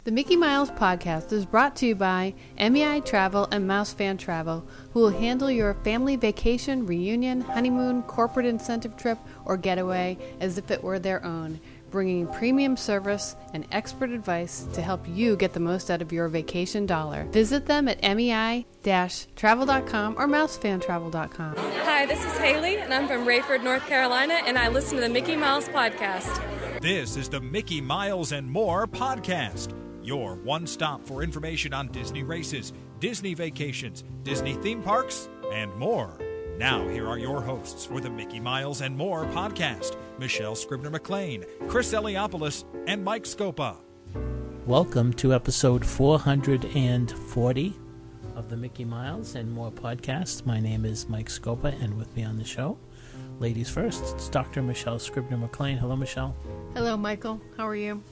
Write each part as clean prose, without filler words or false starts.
The Mickey Miles podcast is brought to you by MEI Travel and Mouse Fan Travel, who will handle your family vacation, reunion, honeymoon, corporate incentive trip, or getaway as if it were their own, bringing premium service and expert advice to help you get the most out of your vacation dollar. Visit them at MEI-travel.com or mousefantravel.com. Hi, this is Haley, and I'm from Rayford, North Carolina, and I listen to the Mickey Miles podcast. This is the Mickey Miles and More podcast, your one stop for information on Disney races, Disney vacations, Disney theme parks, and more. Now, here are your hosts for the Mickey Miles and More podcast, Michelle Scribner-McLean, Chris Eliopoulos, and Mike Scopa. Welcome to episode 440 of the Mickey Miles and More podcast. My name is Mike Scopa, and with me on the show, ladies first, it's Dr. Michelle Scribner-McLean. Hello, Michelle. Hello, Michael. How are you?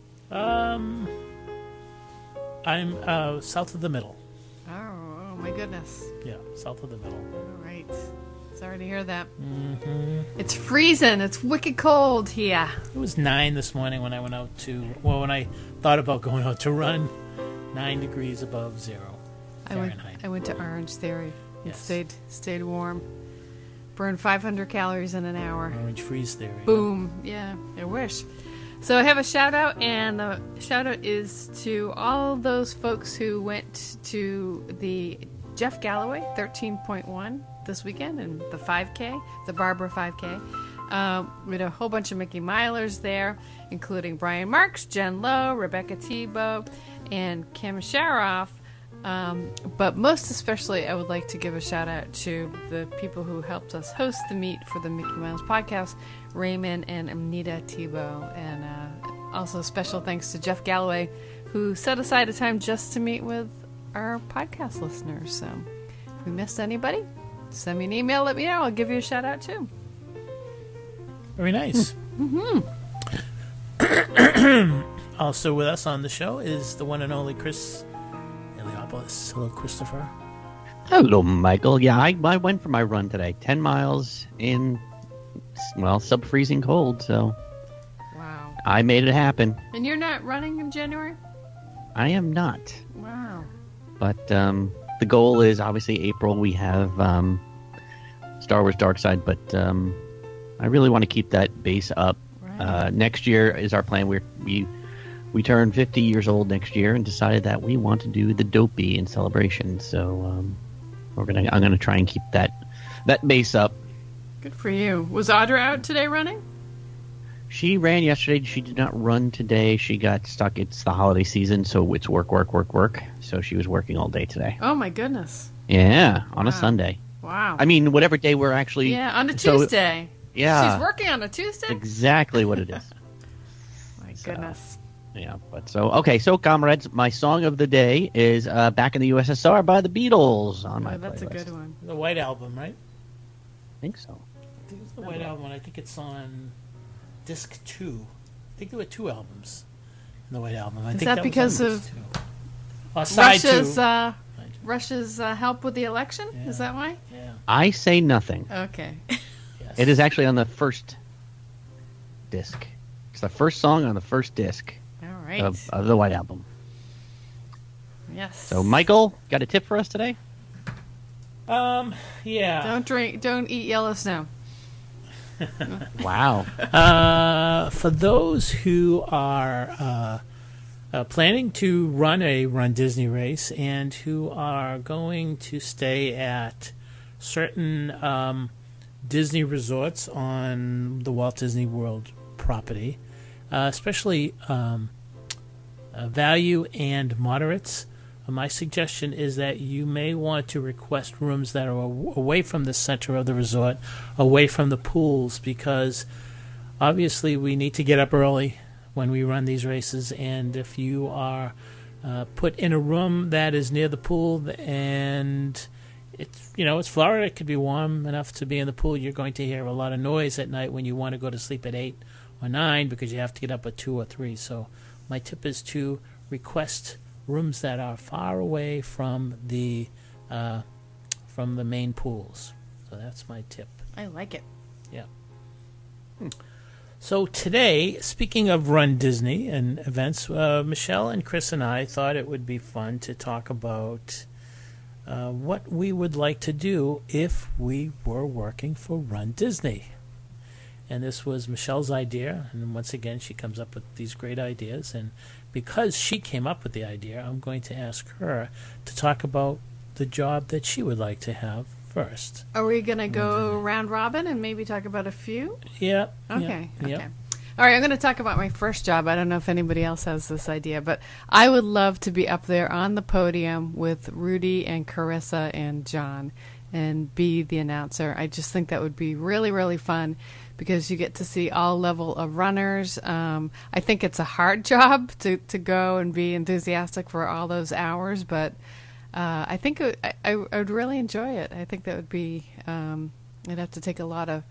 I'm south of the middle. Oh, my goodness. Yeah, south of the middle. All right. Sorry to hear that. Mm-hmm. It's freezing. It's wicked cold here. It was 9 this morning when I went out when I thought about going out to run. 9 degrees above zero Fahrenheit. I went to Orange Theory and Yes. stayed warm. Burned 500 calories in an hour. Orange freeze theory. Boom. Yeah, I wish. So I have a shout out, and the shout out is to all those folks who went to the Jeff Galloway 13.1 this weekend and the 5K, the Barbara 5K. We had a whole bunch of Mickey Milers there, including Brian Marks, Jen Lowe, Rebecca Tebow, and Kim Sharoff. But most especially, I would like to give a shout out to the people who helped us host the meet for the Mickey Mouse podcast, Raymond and Anita Tebow. And also special thanks to Jeff Galloway, who set aside a time just to meet with our podcast listeners. So if we missed anybody, send me an email, let me know. I'll give you a shout out too. Very nice. Also with us on the show is the one and only Chris Eliopoulos. Hello, Christopher. Hello, Michael. Yeah, I went for my run today. 10 miles in, sub-freezing cold, so Wow. I made it happen. And you're not running in January? I am not. Wow. But the goal is, obviously, April. We have Star Wars Dark Side, but I really want to keep that base up. Right. Next year is our plan. We turn 50 years old next year and decided that we want to do the Dopey in celebration. So I'm gonna try and keep that base up. Good for you. Was Audra out today running? She ran yesterday. She did not run today. She got stuck. It's the holiday season, so it's work. So she was working all day today. Oh, my goodness. Yeah, on a Wow. Sunday. Wow. I mean, whatever day we're actually... Yeah, on a so- Tuesday. Yeah. She's working on a Tuesday? Exactly what it is. My So- goodness. Yeah, but so comrades, my song of the day is Back in the USSR by the Beatles on my Oh, that's playlist. a good one. The White Album, right? I think so. I think it's the White Album, and I think it's on disc 2. I think there were 2 albums in the White Album. I Is think that was because on of disc 2. Side 2. Russia's help with the election? Yeah. Is that why? Yeah. I say nothing. Okay. Yes. It is actually on the first disc. It's the first song on the first disc All right. of the White Album. Yes. So, Michael, got a tip for us today? Yeah. Don't eat yellow snow. Wow. For those who are planning to run a Run Disney race and who are going to stay at certain Disney resorts on the Walt Disney World property, especially value and moderates, my suggestion is that you may want to request rooms that are away from the center of the resort, away from the pools, because obviously we need to get up early when we run these races, and if you are put in a room that is near the pool and it's Florida, it could be warm enough to be in the pool, you're going to hear a lot of noise at night when you want to go to sleep at 8 or 9 because you have to get up at 2 or 3. So my tip is to request rooms that are far away from the main pools. So that's my tip. I like it. Yeah. So today, speaking of Run Disney and events, Michelle and Chris and I thought it would be fun to talk about what we would like to do if we were working for Run Disney. And this was Michelle's idea, and once again, she comes up with these great ideas. And because she came up with the idea, I'm going to ask her to talk about the job that she would like to have first. Are we going to go round robin and maybe talk about a few? Yeah. Okay. Yeah, Okay. yeah. All right, I'm going to talk about my first job. I don't know if anybody else has this idea, but I would love to be up there on the podium with Rudy and Carissa and John and be the announcer. I just think that would be really, really fun because you get to see all level of runners. I think it's a hard job to go and be enthusiastic for all those hours, but I think I would really enjoy it. I think that would be, I'd have to take a lot of,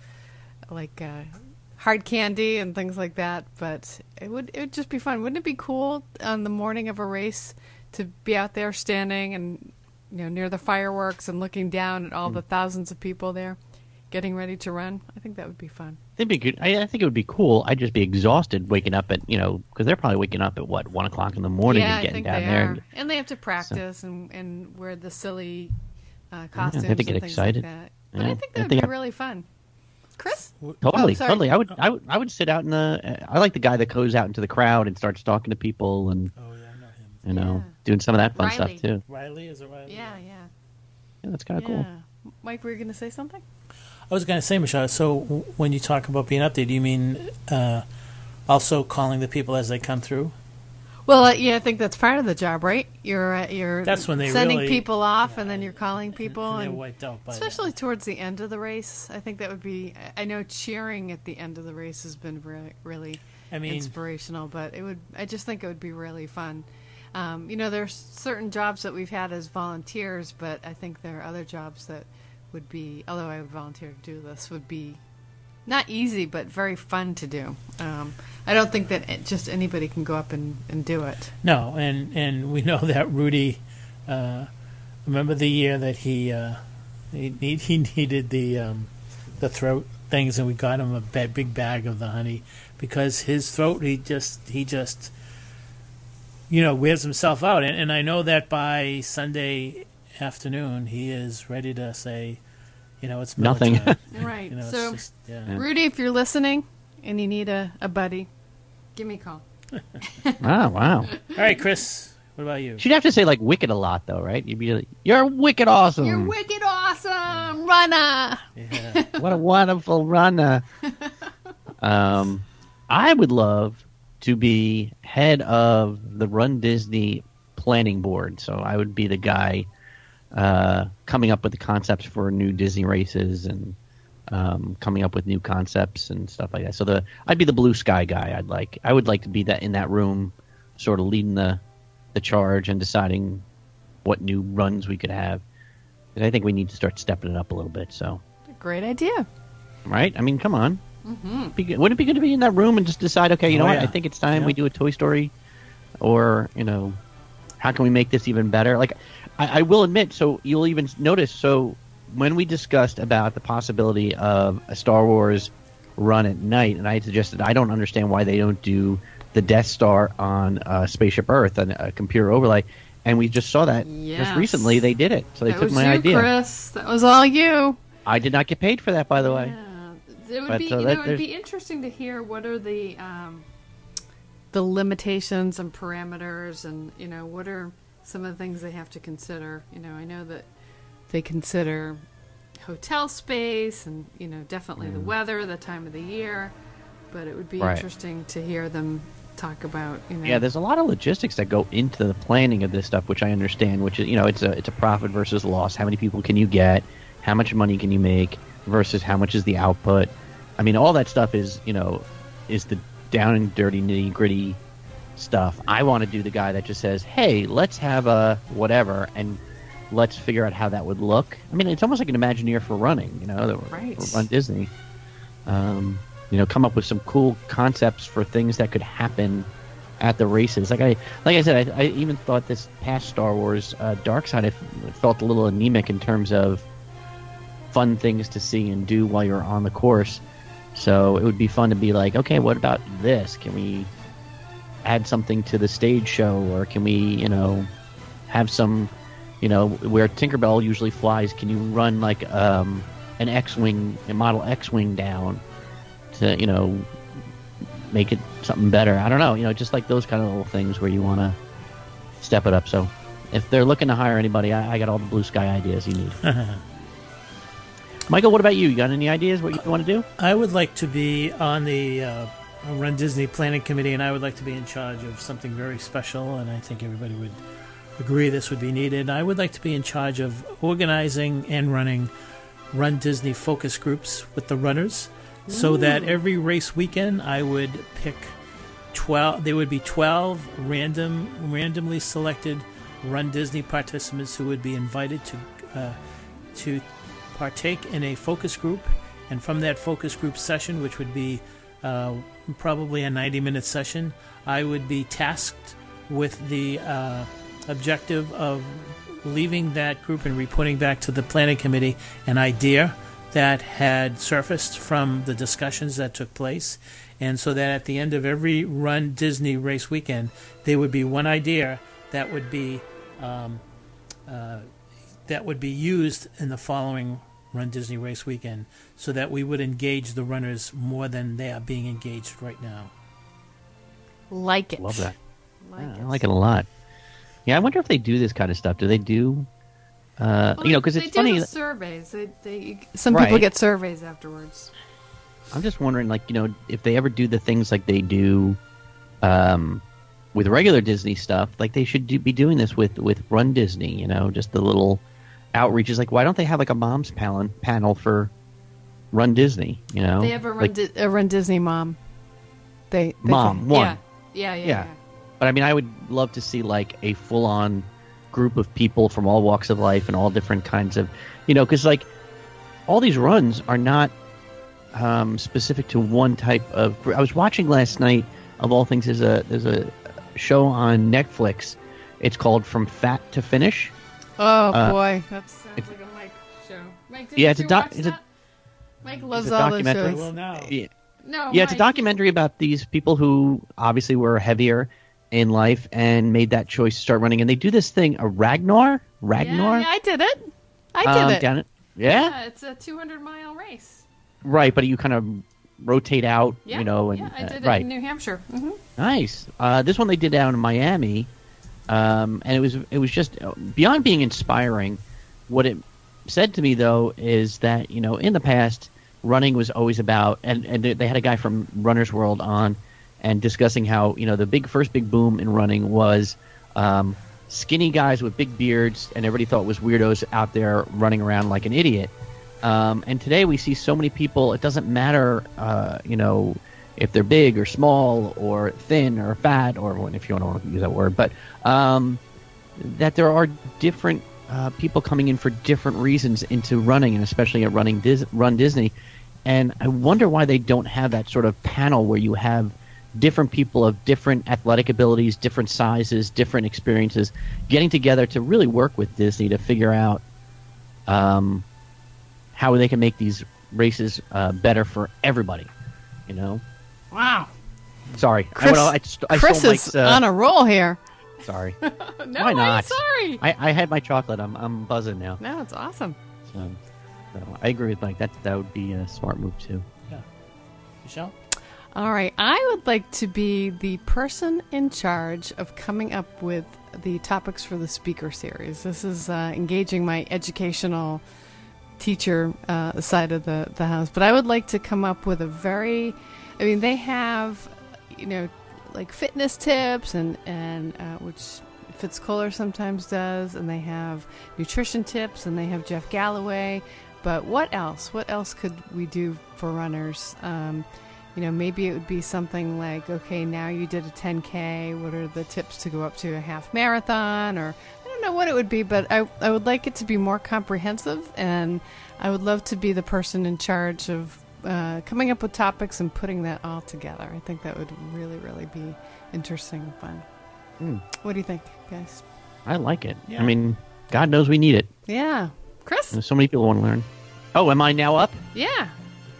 hard candy and things like that, but it would just be fun. Wouldn't it be cool on the morning of a race to be out there standing and near the fireworks and looking down at all the thousands of people there getting ready to run? I think that would be fun. It'd be good. I think it would be cool. I'd just be exhausted waking up at because they're probably waking up at 1 o'clock in the morning Yeah, and getting I think down they there. are. And they have to practice and wear the silly costumes they have to get and things excited. like that. But Yeah, I think I that would think be really fun. Chris? Totally, Oh, sorry. totally. I would sit out in the. I like the guy that goes out into the crowd and starts talking to people and Oh, yeah, I know him. Yeah. doing some of that fun Riley. stuff too. Riley, is it Riley? Yeah. Yeah, that's kind of cool. Yeah. Mike, were you going to say something? I was going to say, Michelle, so when you talk about being up there, do you mean also calling the people as they come through? Well, yeah, I think that's part of the job, right? You're That's when they sending really- people off, and then you're calling people, And they're and wiped out by especially towards the end of the race. I think that would be. I know cheering at the end of the race has been really I mean, inspirational, but it would. I just think it would be really fun. There's certain jobs that we've had as volunteers, but I think there are other jobs that would be. Although I would volunteer to do this, would be not easy, but very fun to do. I don't think that just anybody can go up and do it. no, and we know that Rudy. Remember the year that he needed the throat things, and we got him a big bag of the honey because his throat he just wears himself out, and I know that by Sunday afternoon he is ready to say, it's Nothing. military. Right. It's So, just, yeah. Rudy, if you're listening and you need a buddy, give me a call. Oh, wow. All right, Chris, what about you? She'd have to say like wicked a lot though, right? You'd be like, "You're wicked awesome. You're wicked awesome, runner. Yeah. What a wonderful runner." I would love to be head of the Run Disney planning board. So I would be the guy coming up with the concepts for new Disney races and coming up with new concepts and stuff like that. So I'd be the blue sky guy. I would like to be in that room, sort of leading the charge and deciding what new runs we could have. And I think we need to start stepping it up a little bit. So, Great idea. right? I mean, come on. Mm-hmm. Wouldn't it be good to be in that room and just decide, okay, you know what? yeah. I think it's time Yeah. we do a Toy Story, or how can we make this even better? Like, I will admit. So you'll even notice. So when we discussed about the possibility of a Star Wars run at night, and I suggested I don't understand why they don't do the Death Star on Spaceship Earth and a computer overlay, and we just saw that just Yes. recently. They did it, so they That took was my you, idea. Chris. That was all you. I did not get paid for that, by the way. It would But, be, so it that- would there's- be interesting to hear what are the limitations and parameters, and what are some of the things they have to consider. I know that they consider hotel space and definitely the weather, the time of the year, but it would be Right. interesting to hear them talk about. Yeah, there's a lot of logistics that go into the planning of this stuff, which I understand. Which is, it's a profit versus loss. How many people can you get? How much money can you make versus how much is the output? I mean, all that stuff is the down and dirty, nitty gritty stuff. I want to do the guy that just says, "Hey, let's have a whatever," and let's figure out how that would look. I mean, it's almost like an Imagineer for running. Right. For Run Disney. Come up with some cool concepts for things that could happen at the races. Like I said, I even thought this past Star Wars Dark Side, I felt a little anemic in terms of fun things to see and do while you're on the course. So it would be fun to be like, okay, what about this? Can we add something to the stage show, or can we, have some, where Tinkerbell usually flies? Can you run like an X-wing, a model X-wing down to, make it something better? I don't know, just like those kind of little things where you want to step it up. So if they're looking to hire anybody, I got all the blue sky ideas you need. Michael, what about you? You got any ideas what you want to do? I would like to be on the Run Disney Planning Committee, and I would like to be in charge of something very special, and I think everybody would agree this would be needed. I would like to be in charge of organizing and running Run Disney focus groups with the runners, so that every race weekend I would pick 12. There would be 12 randomly selected Run Disney participants who would be invited to partake in a focus group, and from that focus group session, which would be probably a 90-minute session, I would be tasked with the objective of leaving that group and reporting back to the planning committee an idea that had surfaced from the discussions that took place, and so that at the end of every Run Disney race weekend, there would be one idea that would be used in the following Run Disney race weekend, so that we would engage the runners more than they are being engaged right now. Like it. Love that. Like I like it a lot. Yeah, I wonder if they do this kind of stuff. Do they do? Because it's funny. They do the surveys. Some people get surveys afterwards. I'm just wondering, if they ever do the things like they do with regular Disney stuff, like they should be doing this with Run Disney. Just the little outreaches. Like, why don't they have like a mom's panel for Run Disney? They have a Run Disney mom. Mom one. Yeah. But I mean, I would love to see like a full-on group of people from all walks of life and all different kinds of, because like all these runs are not specific to one type of. I was watching last night, of all things, there's a show on Netflix. It's called From Fat to Finish. Oh boy, that sounds like a Mike show. Mike, Mike loves all those shows. Well, now. Yeah. No, yeah, it's a Mike. documentary about these people who obviously were heavier in life and made that choice to start running. And they do this thing, a Ragnar? Yeah, I did it. I did it. Down it. Yeah? It's a 200-mile race. Right, but you kind of rotate out, Yeah, And, I did it in New Hampshire. Mm-hmm. Nice. This one they did down in Miami, and it was just beyond being inspiring. What it said to me, though, is that, in the past, running was always about, and they had a guy from Runner's World on, and discussing how, the first big boom in running was skinny guys with big beards, and everybody thought was weirdos out there running around like an idiot. And today we see so many people, it doesn't matter, if they're big or small or thin or fat, or if you don't want to use that word, but that there are different people coming in for different reasons into running, and especially at Run Disney. And I wonder why they don't have that sort of panel where you have different people of different athletic abilities, different sizes, different experiences, getting together to really work with Disney to figure out how they can make these races better for everybody. Wow. Sorry, Chris, I Chris stole is Mike's, on a roll here. Sorry. No, Why not? I'm sorry. I had my chocolate. I'm buzzing now. No, it's awesome. So I agree with Mike. That would be a smart move too. Yeah. Michelle? All right. I would like to be the person in charge of coming up with the topics for the speaker series. This is engaging my educational teacher side of the house. But I would like to come up with they have, like fitness tips and which Fitz Kohler sometimes does, and they have nutrition tips, and they have Jeff Galloway. But what else? What else could we do for runners? Maybe it would be something like, okay, now you did a 10K. What are the tips to go up to a half marathon? Or I don't know what it would be, but I would like it to be more comprehensive, and I would love to be the person in charge of coming up with topics and putting that all together. I think that would really, really be interesting and fun. What do you think, guys? I like it. Yeah. I mean, God knows we need it. Yeah. Chris? There's so many people want to learn. Oh, am I now up? Yeah.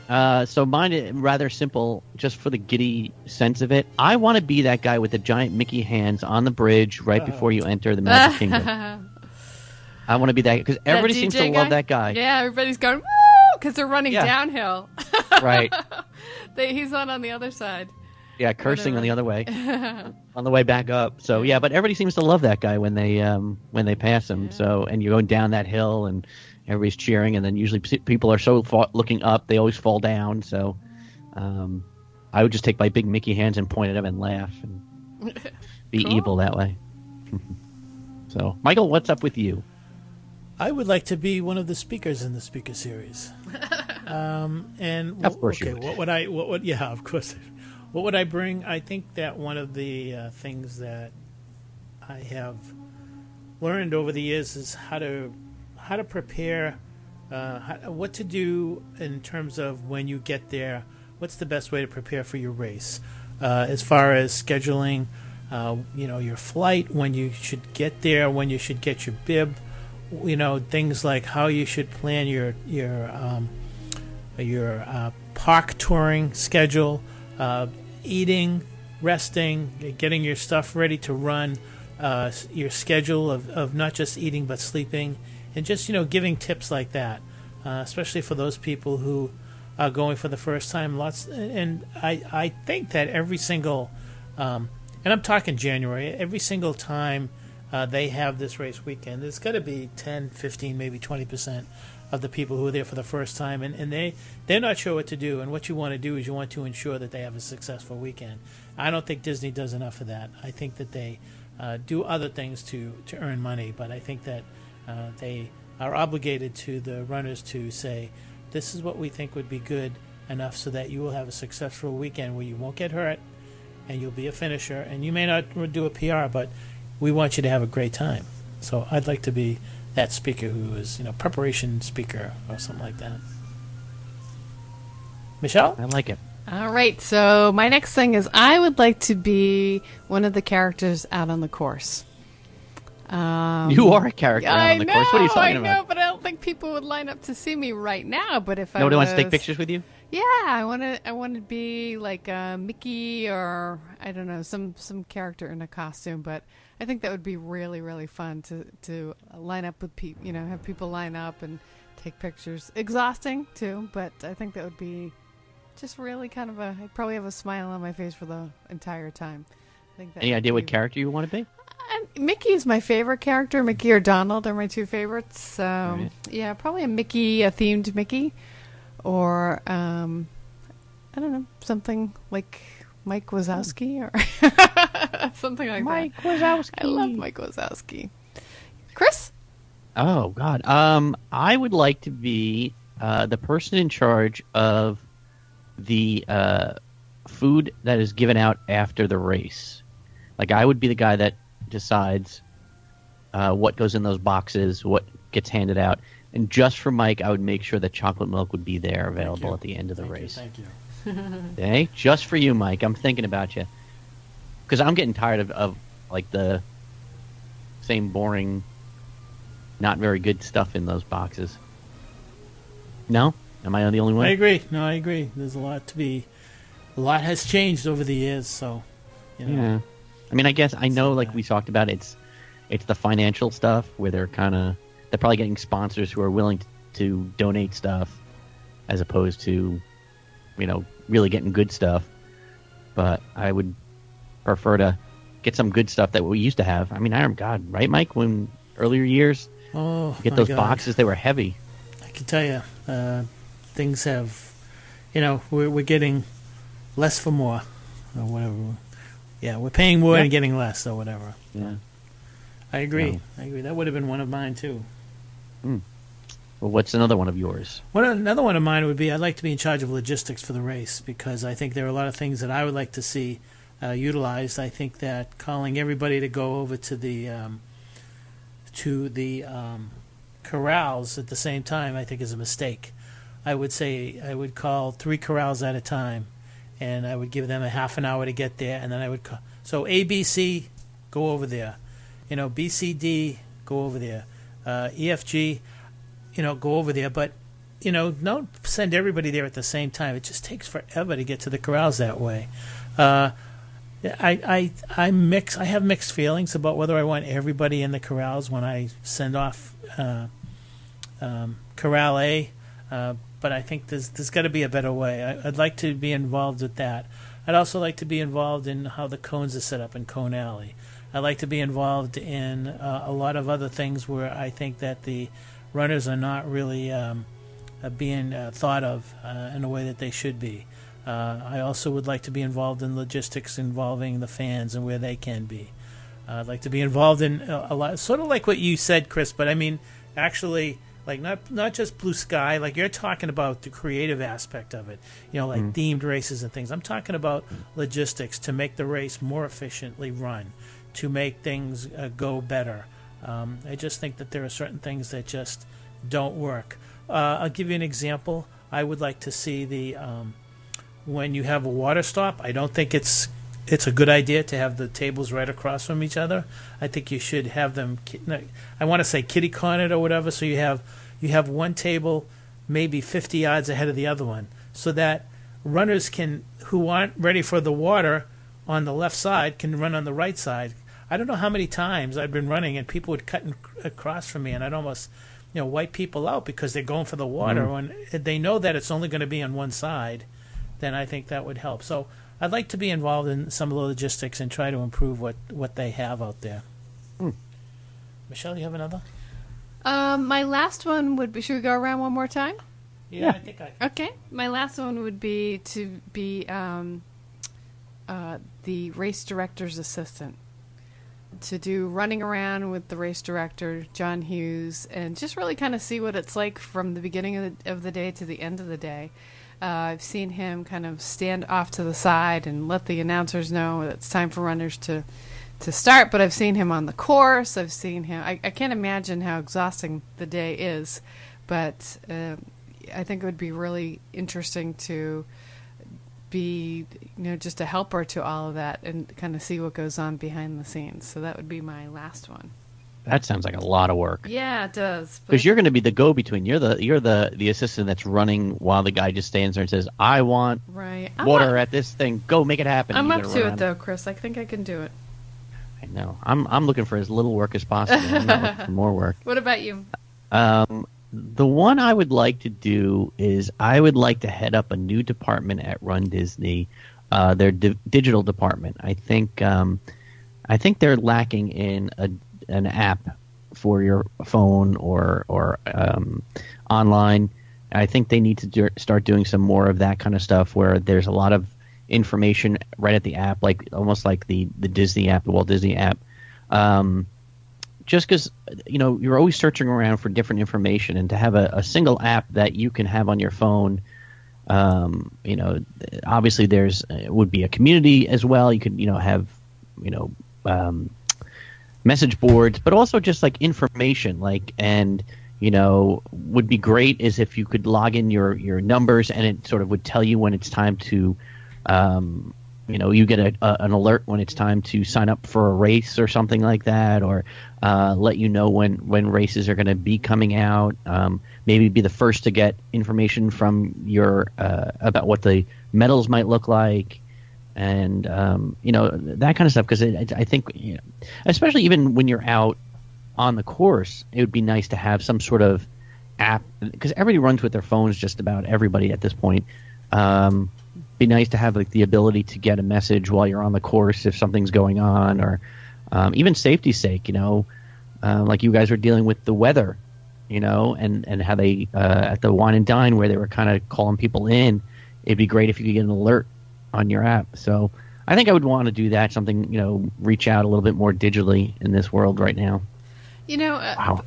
So mine is rather simple, just for the giddy sense of it. I want to be that guy with the giant Mickey hands on the bridge right before you enter the Magic Kingdom. I want to be that, because everybody seems to love that guy. Yeah, everybody's going, woo! Because they're running downhill. Right. He's on the other side. Yeah, cursing on the other way. On the way back up. So, yeah, but everybody seems to love that guy when they pass him. Yeah. So, and you're going down that hill, and everybody's cheering, and then usually people are so looking up, they always fall down. So I would just take my big Mickey hands and point at them and laugh and be evil that way. So, Michael, what's up with you? I would like to be one of the speakers in the speaker series. And of course, okay, what would I? What would? Yeah, of course. What would I bring? I think that one of the things that I have learned over the years is how to prepare, what to do in terms of when you get there. What's the best way to prepare for your race, as far as scheduling, your flight, when you should get there, when you should get your bib. Things like how you should plan your park touring schedule, eating, resting, getting your stuff ready to run, your schedule of not just eating but sleeping, and just giving tips like that, especially for those people who are going for the first time. And I think that every single, and I'm talking January, every single time they have this race weekend, there's got to be 10, 15, maybe 20% of the people who are there for the first time, and they're not sure what to do. And what you want to do is you want to ensure that they have a successful weekend. I don't think Disney does enough of that. I think that they do other things to earn money, but I think that they are obligated to the runners to say, this is what we think would be good enough so that you will have a successful weekend where you won't get hurt and you'll be a finisher, and you may not do a PR, but we want you to have a great time. So I'd like to be that speaker who is, preparation speaker or something like that. Michelle? I like it. All right. So my next thing is I would like to be one of the characters out on the course. You are a character out on the course. What are you talking about? I know, but I don't think people would line up to see me right now. But if nobody wants to take pictures with you? Yeah, I want to be like Mickey, or I don't know, some character in a costume. But I think that would be really, really fun to line up with people. Have people line up and take pictures. Exhausting too, but I think that would be just really kind of I'd probably have a smile on my face for the entire time. I think that. Any idea what character you want to be? Mickey is my favorite character. Mickey or Donald are my two favorites. Right. Yeah, probably a themed Mickey. Or, I don't know, something like Mike Wazowski or something like Mike Wazowski. I love Mike Wazowski. Chris? Oh, God. I would like to be the person in charge of the food that is given out after the race. Like, I would be the guy that decides what goes in those boxes, what gets handed out. And just for Mike, I would make sure that chocolate milk would be there available at the end of the race. Thank you. Okay? Just for you, Mike. I'm thinking about you. Because I'm getting tired of like the same boring, not very good stuff in those boxes. No? Am I the only one? I agree. No, I agree. There's a lot has changed over the years, so, Yeah. I mean, I guess I know, like we talked about, it's the financial stuff where they're probably getting sponsors who are willing to donate stuff as opposed to, really getting good stuff. But I would prefer to get some good stuff that we used to have. I mean, God, right, Mike? When earlier years, get those boxes, they were heavy. I can tell you, things have, we're getting less for more or whatever. Yeah, we're paying more and getting less or whatever. Yeah. I agree. That would have been one of mine, too. Well, what's another one of yours? Another one of mine would be I'd like to be in charge of logistics for the race, because I think there are a lot of things that I would like to see utilized. I think that calling everybody to go over to the corrals at the same time, I think, is a mistake. I would say I would call 3 corrals at a time, and I would give them a half an hour to get there, and then I would call. So A, B, C, go over there. B, C, D, go over there. E, F, G, go over there. But don't send everybody there at the same time. It just takes forever to get to the corrals that way. I have mixed feelings about whether I want everybody in the corrals when I send off Corral A, but I think there's got to be a better way. I'd like to be involved with that. I'd also like to be involved in how the cones are set up in Cone Alley. I'd like to be involved in a lot of other things where I think that the runners are not really being thought of in a way that they should be. I also would like to be involved in logistics involving the fans and where they can be. I'd like to be involved in a lot, sort of like what you said, Chris, but I mean, actually, like not just blue sky, like you're talking about the creative aspect of it, like themed races and things. I'm talking about logistics to make the race more efficiently run, to make things go better. I just think that there are certain things that just don't work. I'll give you an example. I would like to see when you have a water stop, I don't think it's a good idea to have the tables right across from each other. I think you should have them, I want to say kitty cornered or whatever, so you have one table maybe 50 yards ahead of the other one, so that runners who aren't ready for the water on the left side can run on the right side. I don't know how many times I've been running and people would cut across from me, and I'd almost wipe people out because they're going for the water when they know that it's only going to be on one side. Then I think that would help. So I'd like to be involved in some of the logistics and try to improve what they have out there. Michelle, you have another? My last one would be, should we go around one more time? Yeah. I think Okay. My last one would be to be the race director's assistant. To do running around with the race director, John Hughes, and just really kind of see what it's like from the beginning of the day to the end of the day. I've seen him kind of stand off to the side and let the announcers know it's time for runners to start, but I've seen him on the course. I've seen him. I can't imagine how exhausting the day is, but I think it would be really interesting to be, just a helper to all of that and kind of see what goes on behind the scenes. So that would be my last one. That sounds like a lot of work. Yeah, it does. Because you're going to be the go-between. You're the assistant that's running while the guy just stands there and says, "I want water at this thing. Go make it happen." I'm up to it though, Chris. I think I can do it. I know. I'm looking for as little work as possible. I'm not looking for more work. What about you? The one I would like to do is I would like to head up a new department at Run Disney, their digital department. I think they're lacking in an app for your phone or online. I think they need to start doing some more of that kind of stuff where there's a lot of information right at the app, like almost like the Disney app, the Walt Disney app. Just because you're always searching around for different information, and to have a single app that you can have on your phone, obviously would be a community as well. You could have message boards, but also just like information, would be great is if you could log in your numbers and it sort of would tell you when it's time to, you get an alert when it's time to sign up for a race or something like that, or let you know when races are going to be coming out. Maybe be the first to get information from your about what the medals might look like. And that kind of stuff, because I think, especially even when you're out on the course, it would be nice to have some sort of app, because everybody runs with their phones, just about everybody at this point. Be nice to have the ability to get a message while you're on the course if something's going on, or even safety's sake, like you guys were dealing with the weather, and how they at the Wine and Dine where they were kind of calling people in. It'd be great if you could get an alert on your app. So I think I would want to do that, something, reach out a little bit more digitally in this world right now. Wow.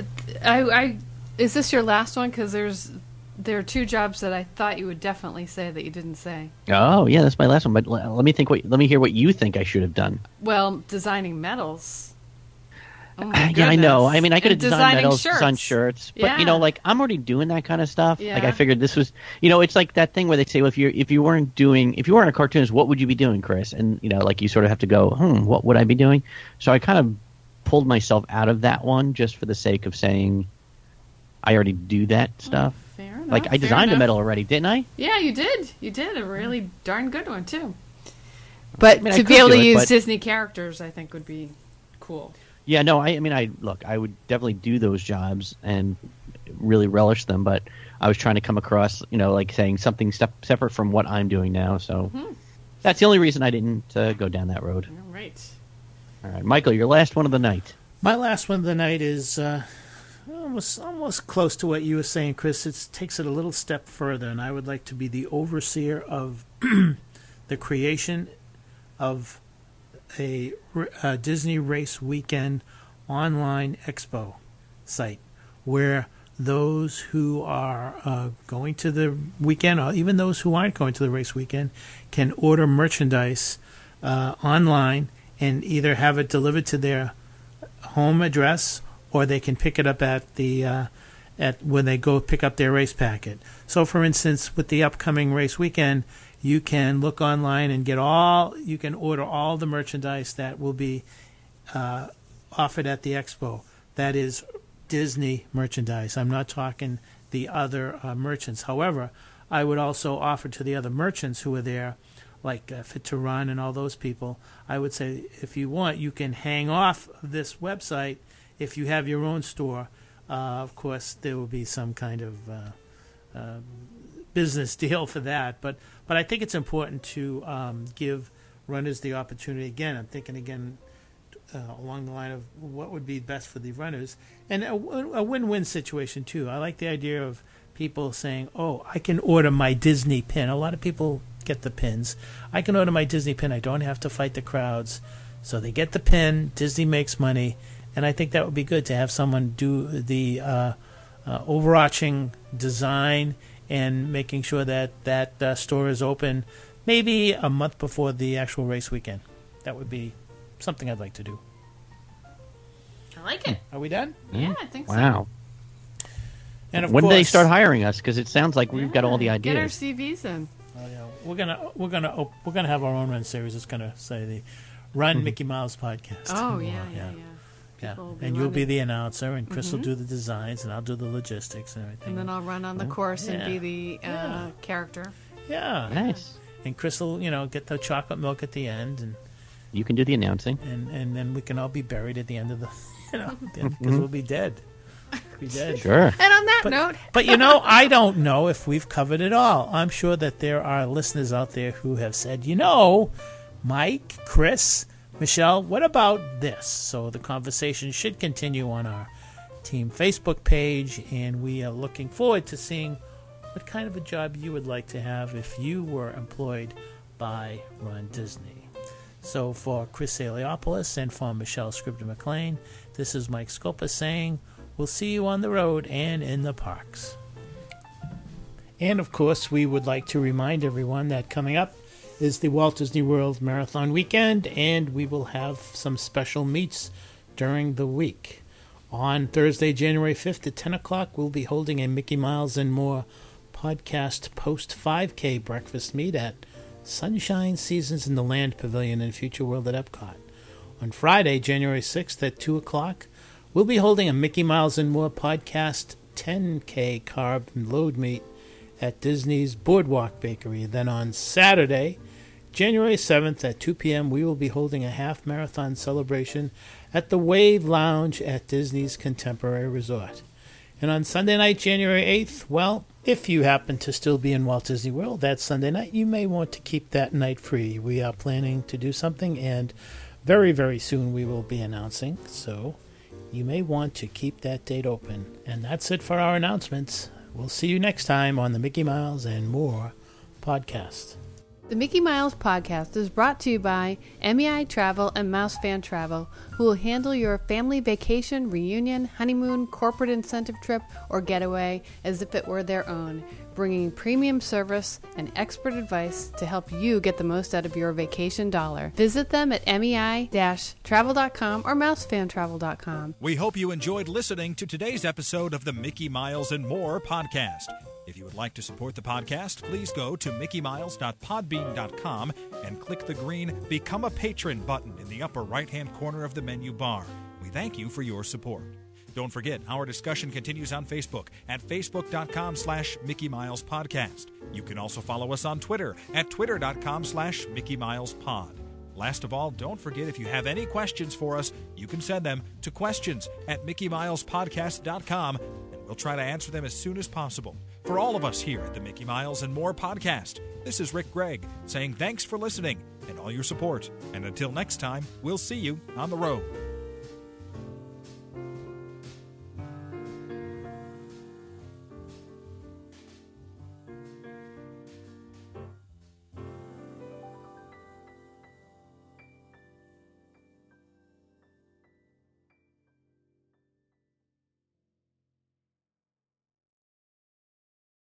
Is this your last one? Because there are two jobs that I thought you would definitely say that you didn't say. Oh yeah, that's my last one. But let me hear what you think I should have done. Well, designing medals. Oh yeah, I know. I mean, I could have designed medals, shirts. designed shirts, but Yeah. I'm already doing that kind of stuff. Yeah. Like I figured this was, it's like that thing where they say, well, if you weren't a cartoonist, what would you be doing, Chris? And like you sort of have to go, what would I be doing? So I kind of pulled myself out of that one just for the sake of saying I already do that stuff. Fair enough. Like, I fair designed a enough. medal already, didn't I? Yeah, you did. You did a really darn good one too. But I mean, I to could be able do to it, use but- Disney characters, I think would be cool. Yeah, no, I would definitely do those jobs and really relish them, but I was trying to come across, like saying something separate from what I'm doing now, so that's the only reason I didn't go down that road. All right. All right, Michael, your last one of the night. My last one of the night is almost close to what you were saying, Chris. It takes it a little step further, and I would like to be the overseer of the creation of a Disney Race Weekend online expo site where those who are going to the weekend, or even those who aren't going to the race weekend, can order merchandise online and either have it delivered to their home address, or they can pick it up at the when they go pick up their race packet. So, for instance, with the upcoming race weekend, you can look online and you can order all the merchandise that will be offered at the expo. That is Disney merchandise. I'm not talking the other merchants. However, I would also offer to the other merchants who are there, like Fit to Run and all those people, I would say, if you want, you can hang off this website if you have your own store. Of course, there will be some kind of business deal for that. But I think it's important to give runners the opportunity. Again, I'm thinking along the line of what would be best for the runners, and a win-win situation too. I like the idea of people saying, "Oh, I can order my Disney pin." A lot of people get the pins. I can order my Disney pin. I don't have to fight the crowds. So they get the pin. Disney makes money, and I think that would be good to have someone do the overarching design and making sure that store is open maybe a month before the actual race weekend. That would be something I'd like to do. I like it. Are we done? Yeah, I think so. Wow. And of When do course, they start hiring us? Because it sounds like we've got all the Get our ideas. CVs in. Oh, yeah. We're gonna have our own run series. It's gonna say the Run Mickey Mouse podcast. Oh, yeah. Yeah. People will be And you'll be running. the announcer, and Chris will do the designs, and I'll do the logistics and everything. And then I'll run on the course and be the Yeah. character. Yeah. Nice. And Chris will, get the chocolate milk at the end, and You can do the announcing. then we can all be buried at the end of the, because we'll be dead. Be dead. Sure. And on that note, But I don't know if we've covered it all. I'm sure that there are listeners out there who have said, Mike, Chris, Michelle, what about this? So the conversation should continue on our team Facebook page, and we are looking forward to seeing what kind of a job you would like to have if you were employed by Run Disney. So for Chris Eliopoulos and for Michelle Scribner-McLean, this is Mike Scopa saying, we'll see you on the road and in the parks. And of course, we would like to remind everyone that coming up is the Walt Disney World Marathon Weekend, and we will have some special meets during the week. On Thursday, January 5th at 10 o'clock, we'll be holding a Mickey Miles and More podcast post 5K breakfast meet at Sunshine Seasons in the Land Pavilion in Future World at Epcot. On Friday, January 6th at 2 o'clock, we'll be holding a Mickey Miles and More podcast 10K carb and load meet at Disney's Boardwalk Bakery. Then on Saturday, January 7th at 2 p.m., we will be holding a half marathon celebration at the Wave Lounge at Disney's Contemporary Resort. And on Sunday night, January 8th, well, if you happen to still be in Walt Disney World that Sunday night, you may want to keep that night free. We are planning to do something, and very, very soon we will be announcing, so you may want to keep that date open. And that's it for our announcements. We'll see you next time on the Mickey Miles and More podcast. the Mickey Miles podcast is brought to you by MEI Travel and Mouse Fan Travel, who will handle your family vacation, reunion, honeymoon, corporate incentive trip, or getaway as if it were their own, bringing premium service and expert advice to help you get the most out of your vacation dollar. Visit them at mei-travel.com or mousefantravel.com. We hope you enjoyed listening to today's episode of the Mickey Miles and More podcast. If you would like to support the podcast, please go to mickeymiles.podbean.com and click the green Become a Patron button in the upper right-hand corner of the menu bar. We thank you for your support. Don't forget, our discussion continues on Facebook at facebook.com/Mickey Miles Podcast. You can also follow us on Twitter at twitter.com/Mickey Miles Pod. Last of all, don't forget, if you have any questions for us, you can send them to questions@MickeyMilesPodcast.com, and we'll try to answer them as soon as possible. For all of us here at the Mickey Miles and More Podcast, this is Rick Gregg saying thanks for listening and all your support. And until next time, we'll see you on the road.